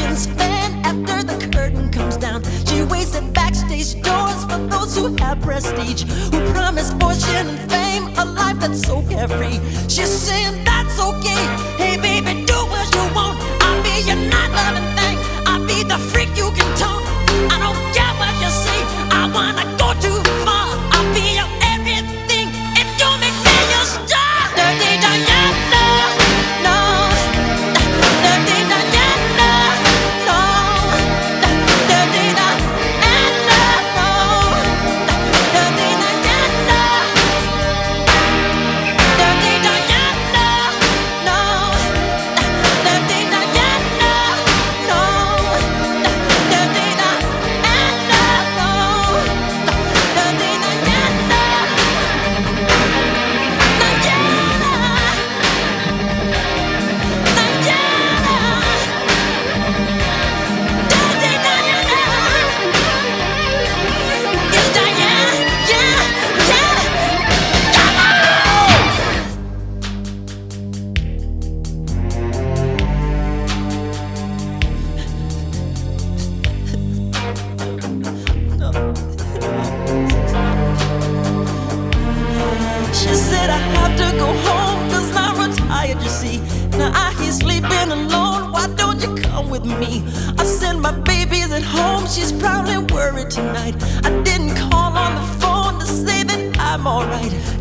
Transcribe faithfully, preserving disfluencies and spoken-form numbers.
Fortune's fan after the curtain comes down. She waits at backstage doors for those who have prestige, who promise fortune and fame, a life that's so carefree. She's saying that's okay. Hey baby, do what you want. I'll be your not loving thing. I'll be the freak you can talk. I don't care what you say. I wanna go too far. I'll be your everything if you make me your star. Dirty Diana, no. Dirty Diana, no. Dirty Diana, no. Dirty Diana. Dirty Diana, no. Dirty Diana, no. Dirty Diana, no. Dirty Diana. She said I have to go home cause I'm retired, you see. Now I hear sleeping alone, why don't you come with me? I said my baby's at home, she's probably worried tonight. I didn't call on the phone to say that I'm alright.